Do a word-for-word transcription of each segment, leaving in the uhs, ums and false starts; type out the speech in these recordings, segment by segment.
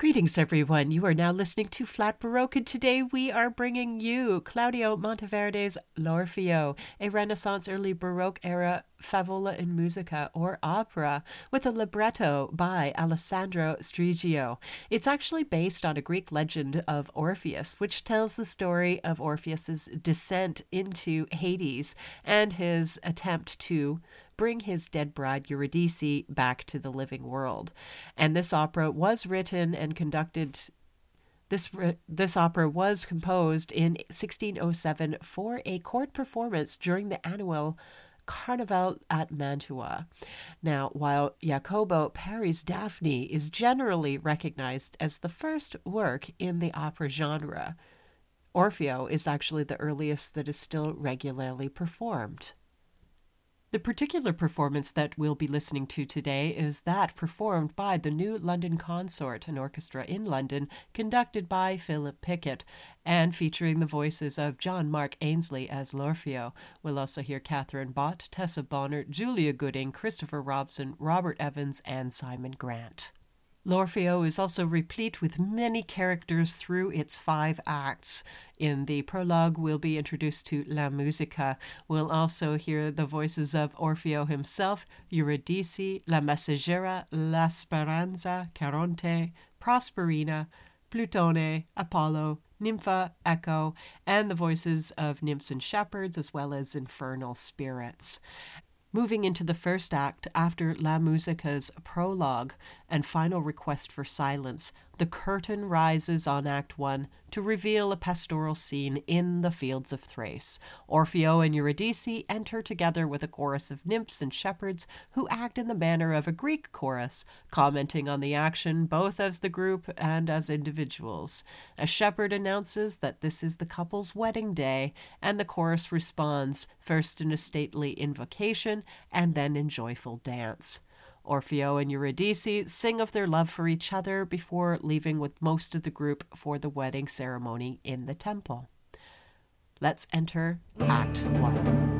Greetings, everyone. You are now listening to Flat Baroque, and today we are bringing you Claudio Monteverdi's L'Orfeo, a Renaissance early Baroque era favola in musica, or opera, with a libretto by Alessandro Strigio. It's actually based on a Greek legend of Orpheus, which tells the story of Orpheus's descent into Hades and his attempt to bring his dead bride Eurydice back to the living world. And this opera was written and conducted, this, this opera was composed in sixteen oh seven for a court performance during the annual Carnival at Mantua. Now, while Jacopo Peri's Daphne is generally recognized as the first work in the opera genre, Orfeo is actually the earliest that is still regularly performed. The particular performance that we'll be listening to today is that performed by the New London Consort, an orchestra in London, conducted by Philip Pickett, and featuring the voices of John Mark Ainsley as L'Orfeo. We'll also hear Catherine Bott, Tessa Bonner, Julia Gooding, Christopher Robson, Robert Evans, and Simon Grant. L'Orfeo is also replete with many characters through its five acts. In the prologue, we'll be introduced to La Musica. We'll also hear the voices of Orfeo himself, Eurydice, La Messaggera, La Speranza, Caronte, Prosperina, Plutone, Apollo, Nympha, Echo, and the voices of nymphs and shepherds, as well as infernal spirits. Moving into the first act, after La Musica's prologue and final request for silence, the curtain rises on Act One to reveal a pastoral scene in the fields of Thrace. Orfeo and Eurydice enter together with a chorus of nymphs and shepherds who act in the manner of a Greek chorus, commenting on the action both as the group and as individuals. A shepherd announces that this is the couple's wedding day, and the chorus responds, first in a stately invocation and then in joyful dance. Orfeo and Eurydice sing of their love for each other before leaving with most of the group for the wedding ceremony in the temple. Let's enter Act One.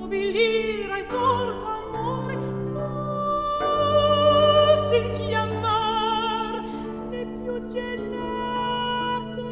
nobilira e torto amore, posso infiammar le più gelate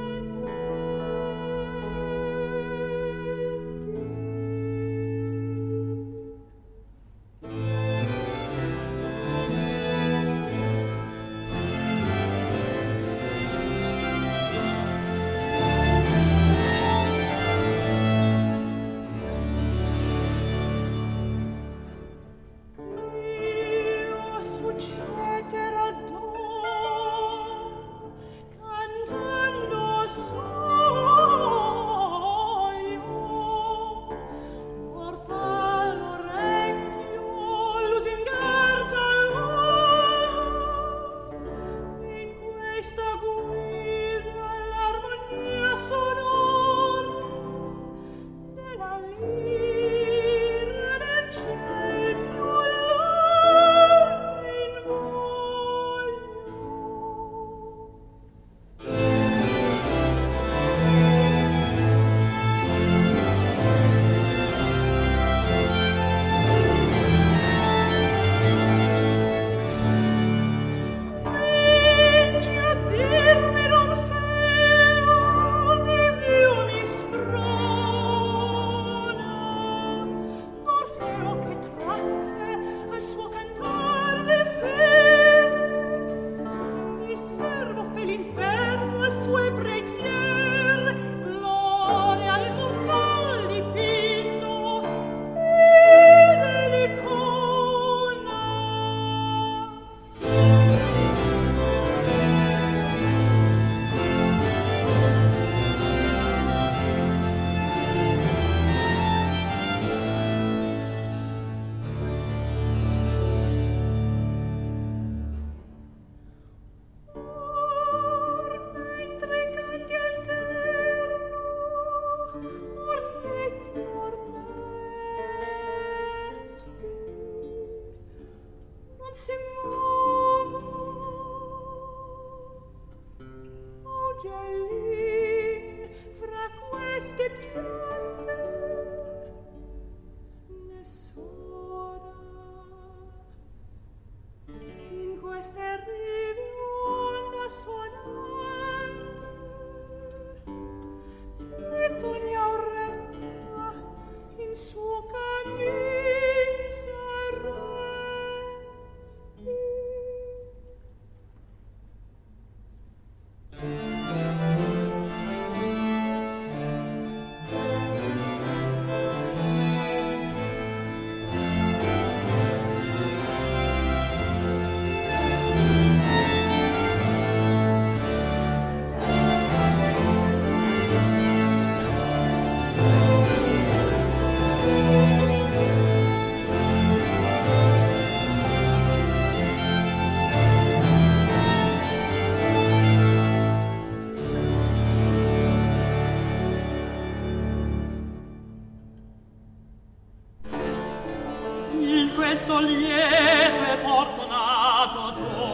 questo lieto e fortunato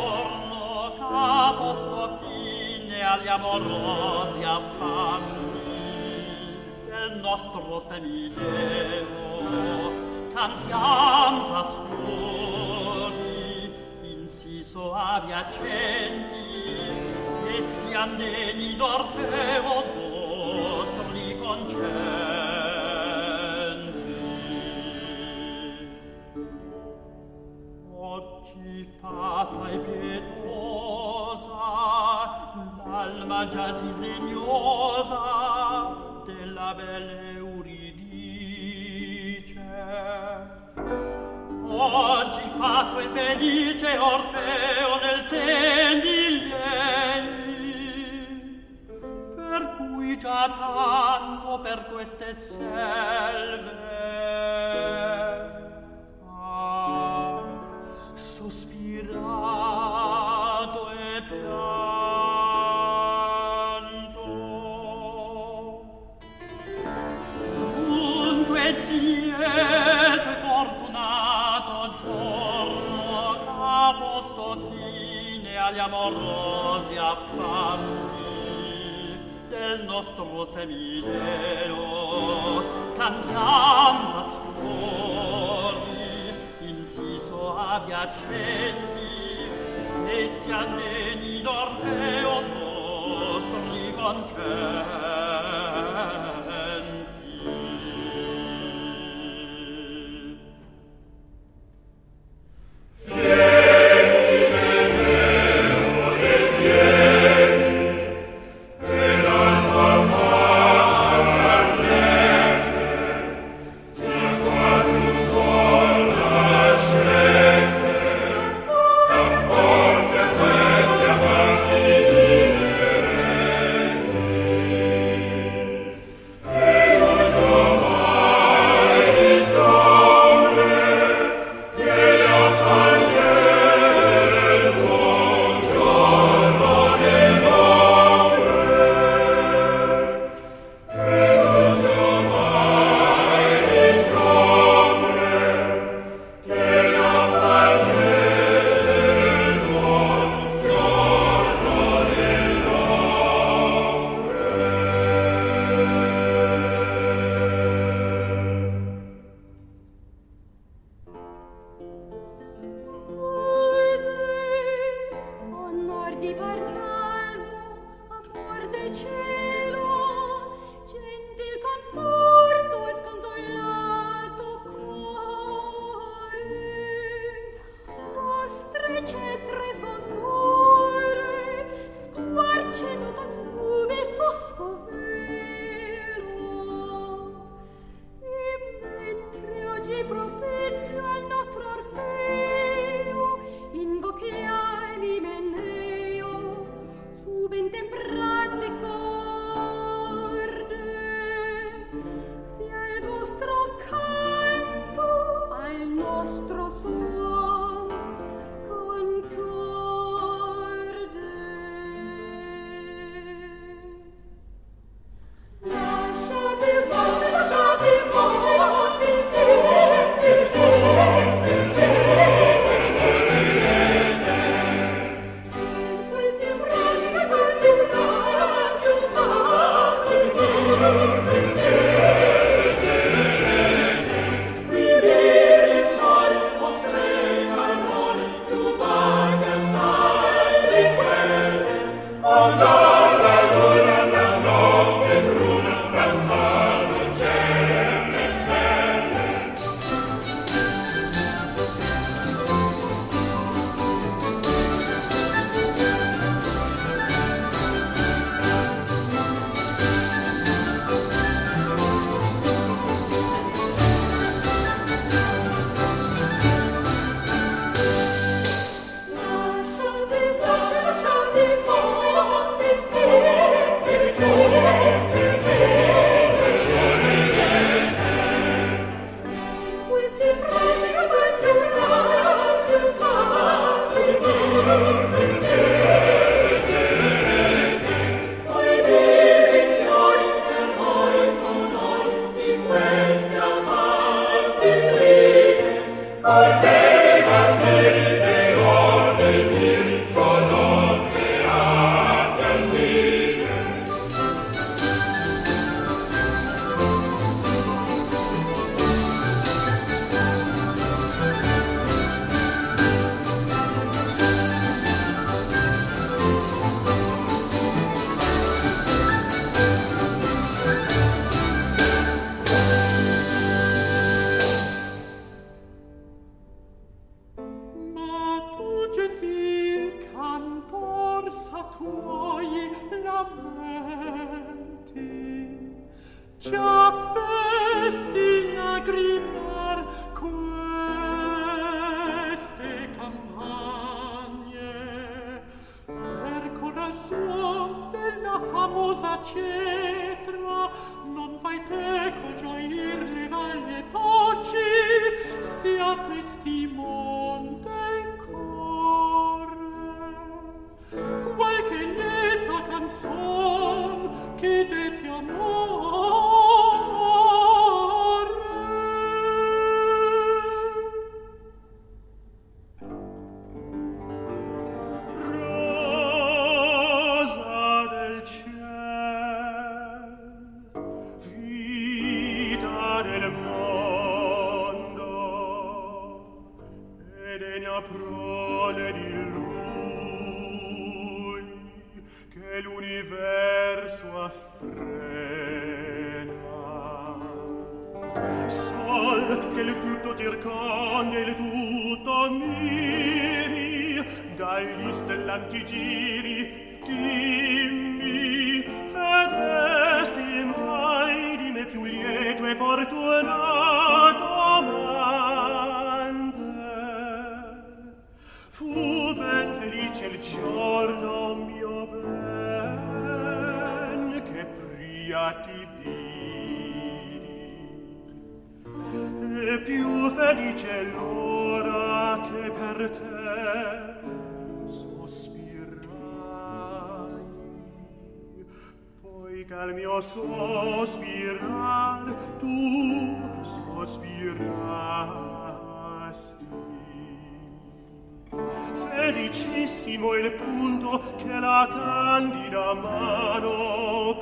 giorno che posto fine agli amorosi affanni del nostro semitero. Cantiam pastori in sì soavi accenti e sian degni d'Orfeo nostri concerti. Oggi fata e pietosa l'alma già si sdegnosa della bella Euridice. Oggi fatto e felice Orfeo nel sen di lei, per cui già tanto per queste selve ha sospirato e pianto. Dunque zieto e fortunato giorno che posto fine agli amorosi affanni del nostro semitero. Cantiam pastori accenti e si alleni d'Orfeo nostri concerti. mia prole di lui, che l'universo affrena. Sol che il tutto circonda e il tutto miri, dagli stellanti giri, dimmi, fedesti mai di me più lieto e fortunato amante. Fu ben felice il giorno mio ben, che pria ti vidi, e più felice l'ora che per te sospirai, poi che al mio sospirar tu sospirasti. Felicissimo il punto che la candida mano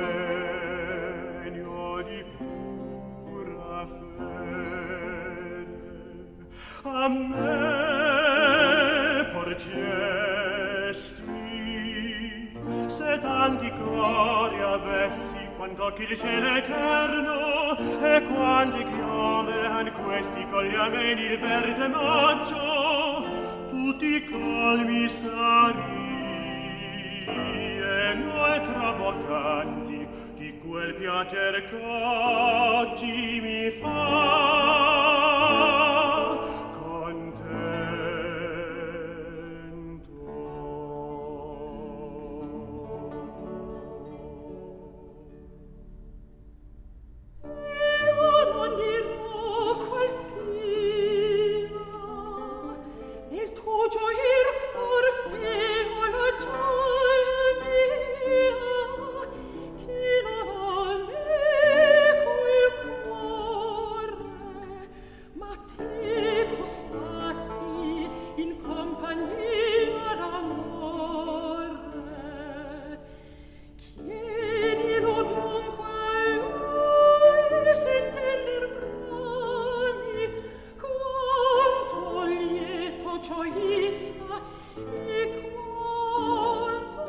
pegno di pura fede a me porgesti. Se tanti cori avessi quanto che il cielo eterno, e quanti chiome an questi cogli ameni il verde maggio, tutti calmi sari e noi traboccanti di quel piacer che mi fa contento. Io non dirò qual sia il tuo gioir Orfeo la gioia mia, che non ha meco il cuore, ma te costassi in compagnia d'amore. Chiedilo dunque a lui, s'intender brami, quanto lieto gioisca e quanto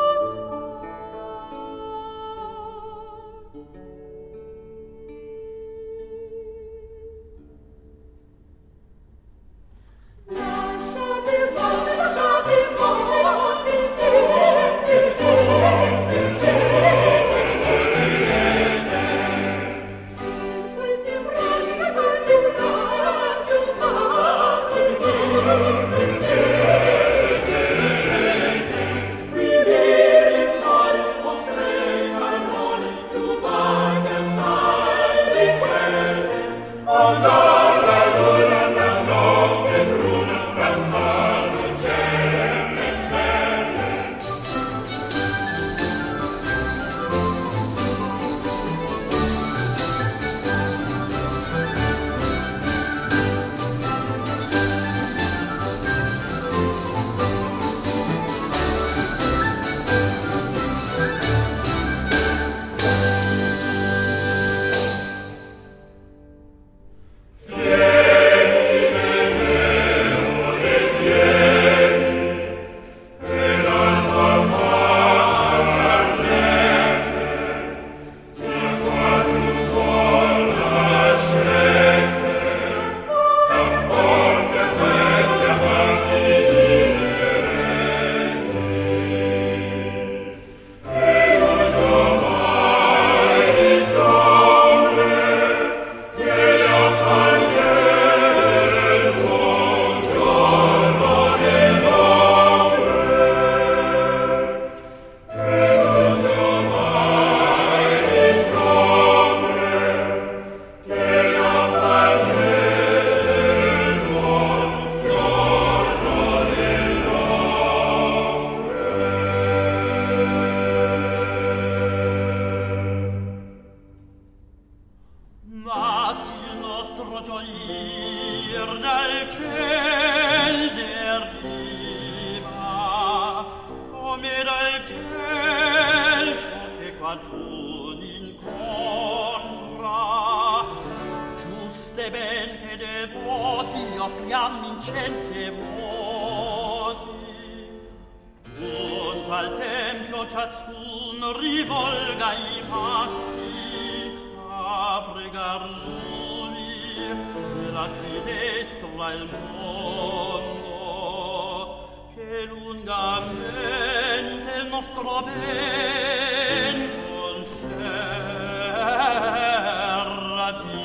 lasciate morire, lasciate morire, lasciate questi brani che voglio usare, usare, vivere il sole, vostre parole, tu vai a sai di quelle, allora la luna, la notte bruna, danzano cielo e stelle. Ma sì il nostro gioir nel ciel derriva, come dal ciel ciò che qua giù incontra, giuste ben che devoti offriam incensi e voti. Dunque al tempio ciascun rivolga i passi a pregar lui che la destra il mondo, che lungamente il nostro ben conservi.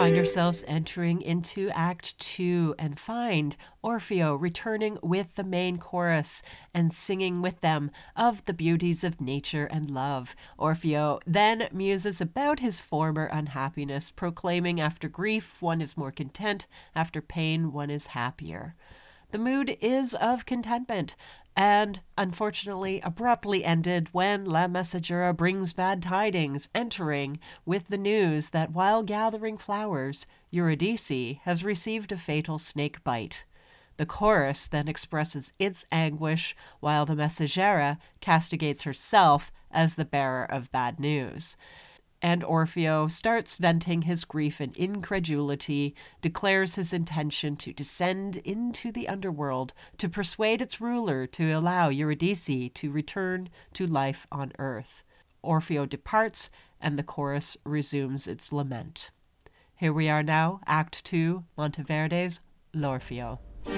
find ourselves entering into Act Two and find Orfeo returning with the main chorus and singing with them of the beauties of nature and love. Orfeo then muses about his former unhappiness, proclaiming after grief one is more content, after pain one is happier. The mood is of contentment, and unfortunately abruptly ended when La Messaggera brings bad tidings, entering with the news that while gathering flowers, Eurydice has received a fatal snake bite. The chorus then expresses its anguish, while the Messaggera castigates herself as the bearer of bad news. And Orfeo starts venting his grief and incredulity, declares his intention to descend into the underworld to persuade its ruler to allow Eurydice to return to life on earth. Orfeo departs, and the chorus resumes its lament. Here we are now, Act Two, Monteverde's L'Orfeo.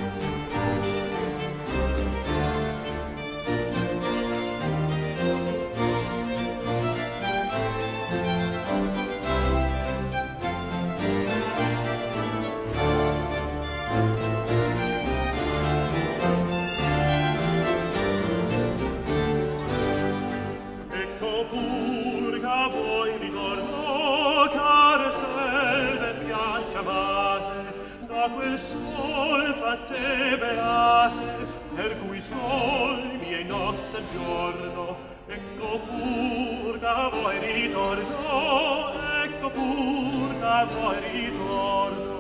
Quel sol fatte beate, per cui sol mi è notte e giorno, ecco pur che voi ritorno, ecco pur che voi ritorno.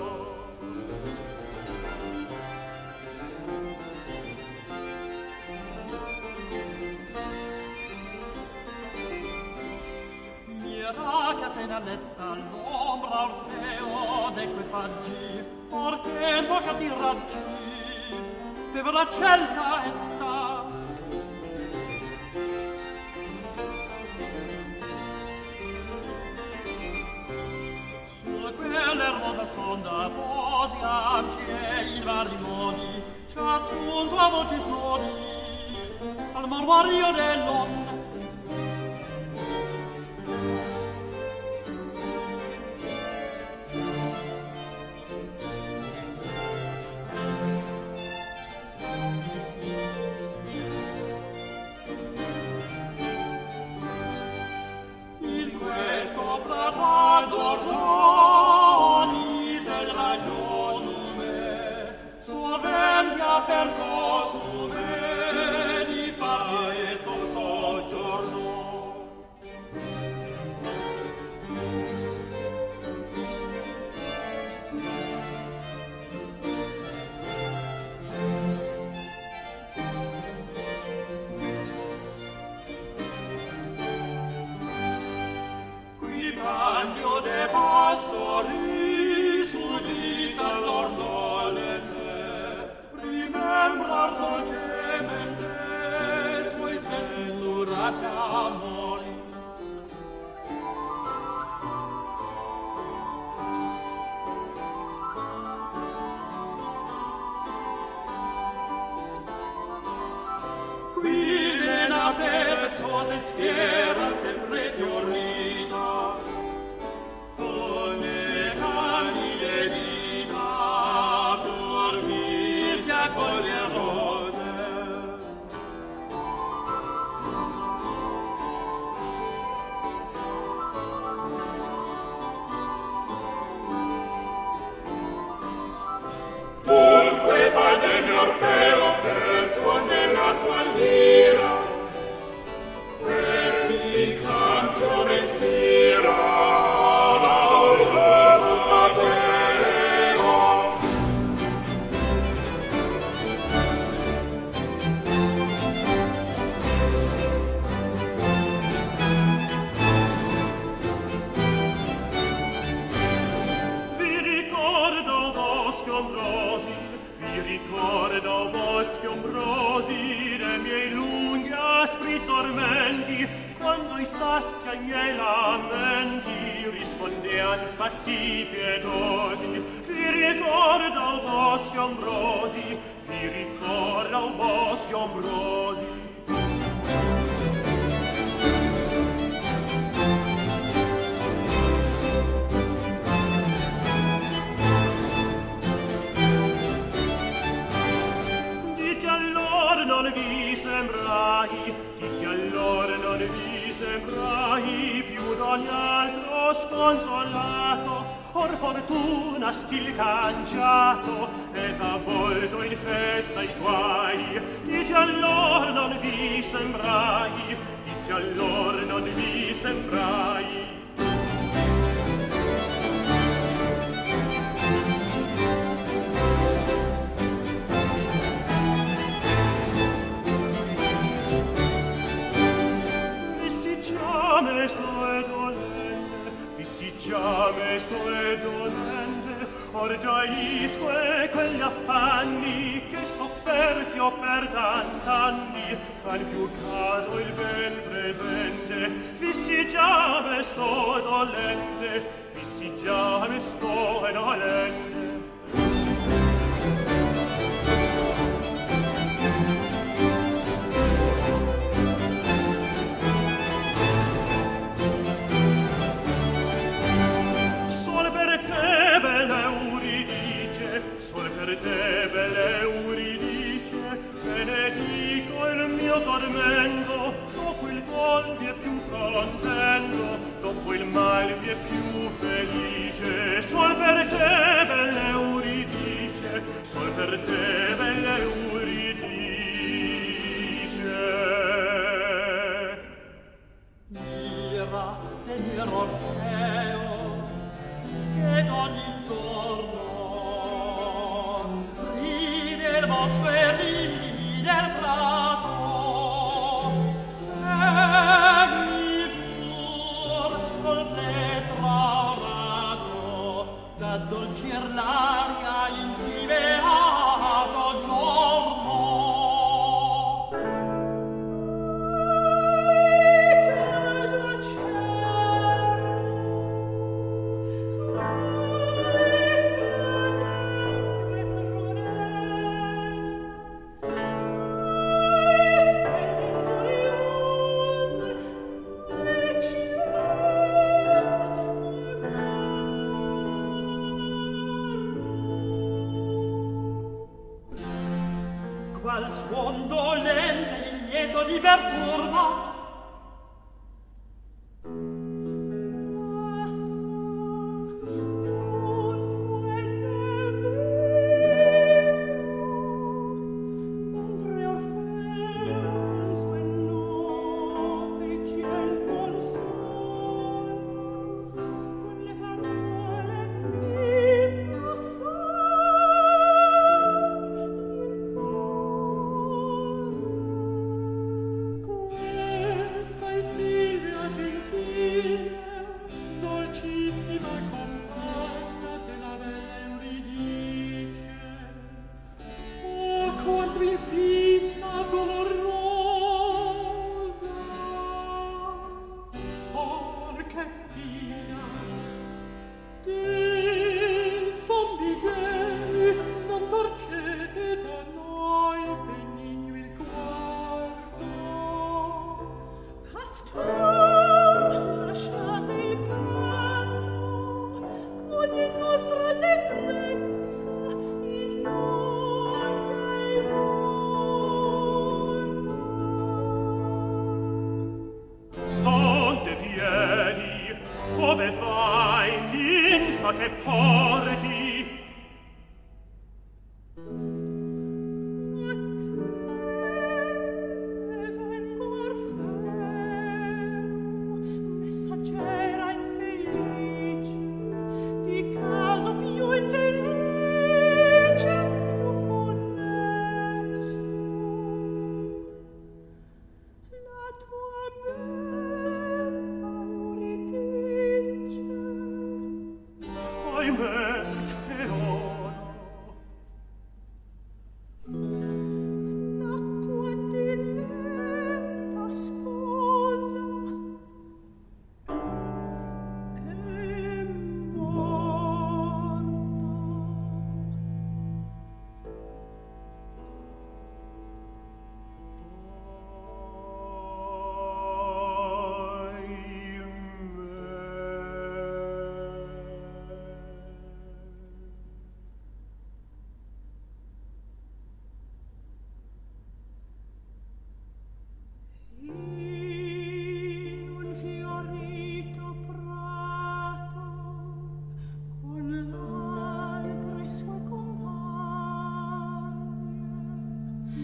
Mira che se n'alletta l'ombra Orfeo d'eque faggi, porche poca di raggi, febra celsa etta. Su quell'ermosa sponda posi anche in vari modi, ciascun sua voce suoni, al mormorio dell'onda. Per costume di pareto soggiorno. Qui cambio de pastori sul vita l'ordolete, Remember dolcemente sui svellurati amori. Qui nella perezosa schiera sempre fiorita, con le cani le dita, dormirti a coglier rose. Dunque fa del mio Orfeo per suon della tua lira, questi incanto respira, l'aurosa prego. Vi ricordo boschi ombrosi, vi ricordo boschi ombrosi dei miei lunghi aspri tormenti, quando i sassi ai miei lamenti rispondean fatti pietosi. Vi ricordo boschi ombrosi, vi ricordo boschi ombrosi. non vi sembrai, dite allora non vi sembrai più d'ogni altro sconsolato, or fortuna stil cangiato ed avvolto in festa i guai. Dite allora non vi sembrai, dite allora non vi sembrai. Mesto e dolente, fissi già mesto e dolente, or giaisco e quegli affanni che sofferti ho per tant'anni fan più caro il ben presente. Fissi già mesto e dolente, fissi già mesto e dolente. Per te, belle Euridice, benedico il mio tormento, dopo il gol vi è più contento, dopo il mal vi è più felice. Sol per te, belle Euridice, sol per te, belle Euridice. Mira del mio Orfeo, che d'ogni torno del bosco e ridi del prato, segui pur col pletrorato, d'addolcir l'aria insiveato giorno. E cosa c'è? Qual suon dolente il lieto di perturba,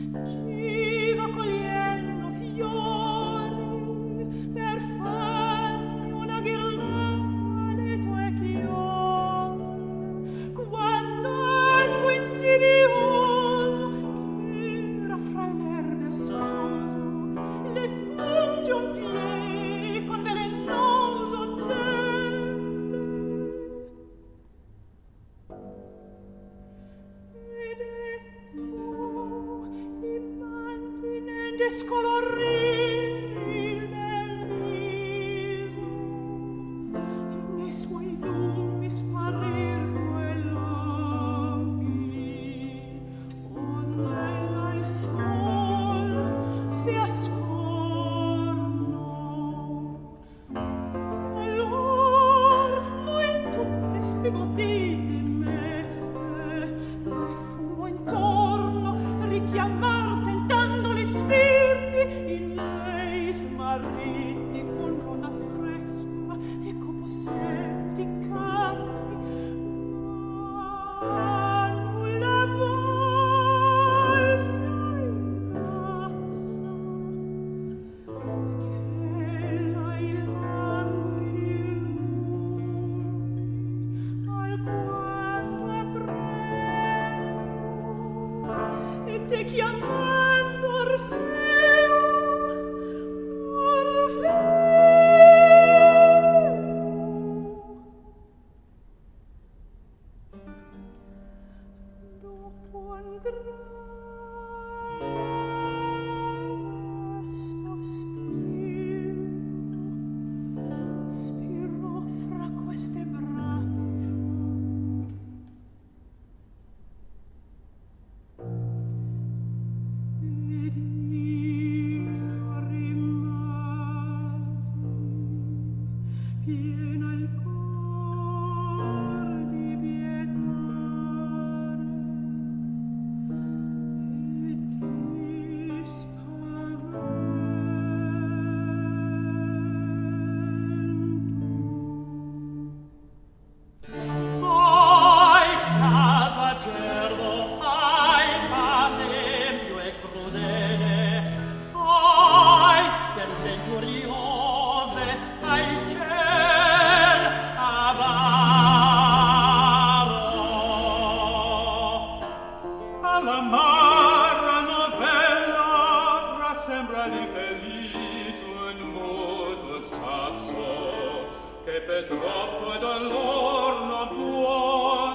ci va cogliendo fiori per farmi una ghirlanda alle tue chiodi. Quando anco insidioso che era fra l'erbe ascoso, le punzi un piede con velenoso dente. Ed ecco immantinente scolorire il bel viso, e nei suoi lumi sparir quell'occhi, ond'ella il sol vi ascorno. Allor noi tutte sbigottite meste, noi fumo intorno richiamar tentando gli spiriti in lei smarriti con nota fresca e copossenti canti. Ma nulla valsa in massa che la il languidi lumi alquanto apprendo e te chiamando Orfeo, Orfeo. Dopo un grave sospiro, spiro fra queste braccia. Ed io rimasi piena il cor di pietare e di spavento. Ai casa gerbo, ai patempio e crudele, ai stelle giuriose, ai ciel avaro. Alla marra novella rassembra di felice un moto sasso che per troppo dolor non può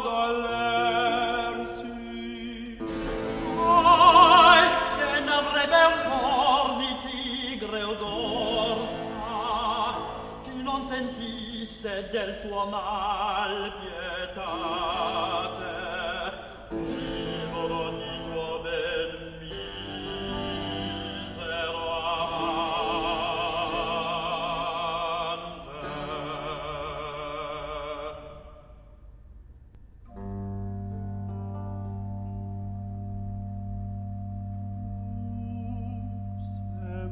dolersi. Ai che n'avrebbe un cor di tigre o d'orsa, chi non sentisse del tuo mal pietate, privo d'ogni tuo ben misero amante. Sei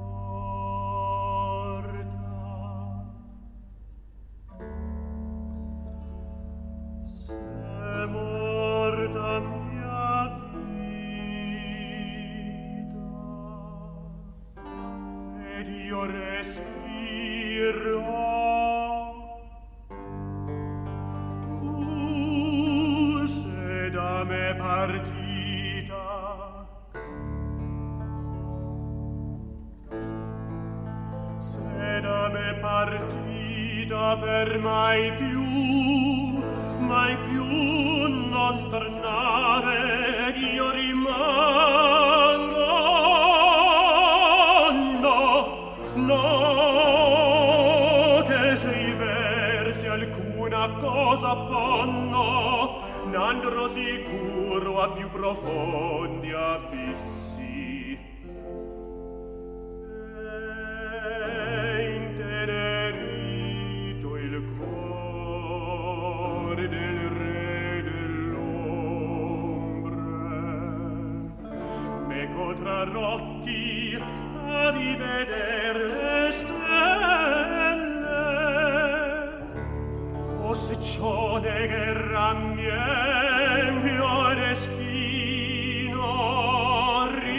morta, sei morta mia vita, ed io respiro. Tu sei da me partita, sei da me partita per mai più, mai più non tornare, ed io rimango. No, no, che se i versi alcuna cosa ponno, n'andrò sicuro a più profondi abissi. È intenerito il cuore del re dell'ombre, meco tra rotti a riveder le stelle. O se ciò negherà mio destino,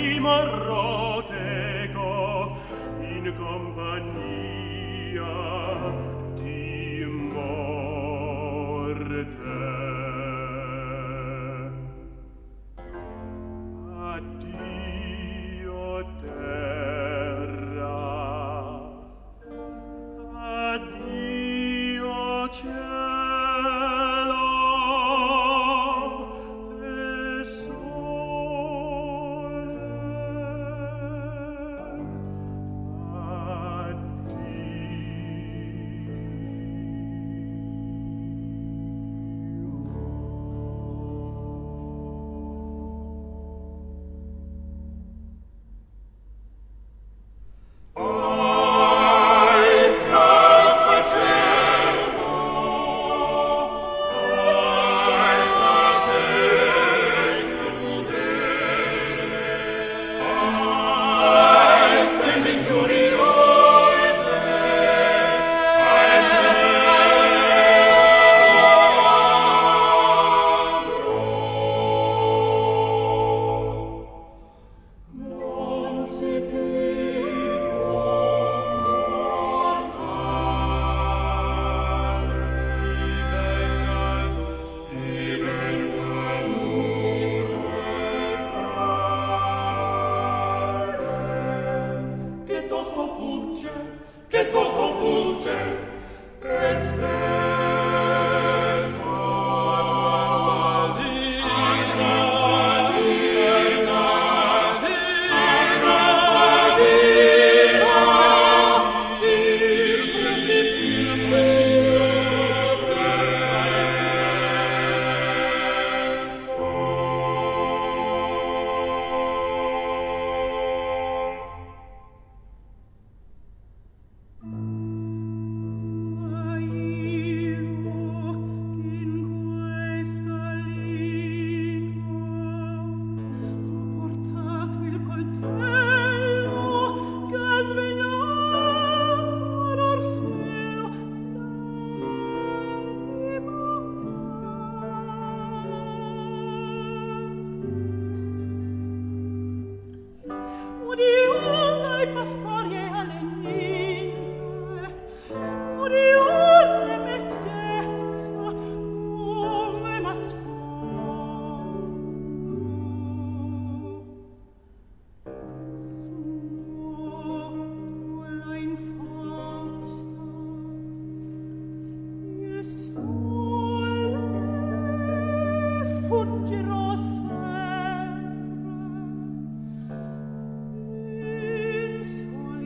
In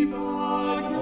da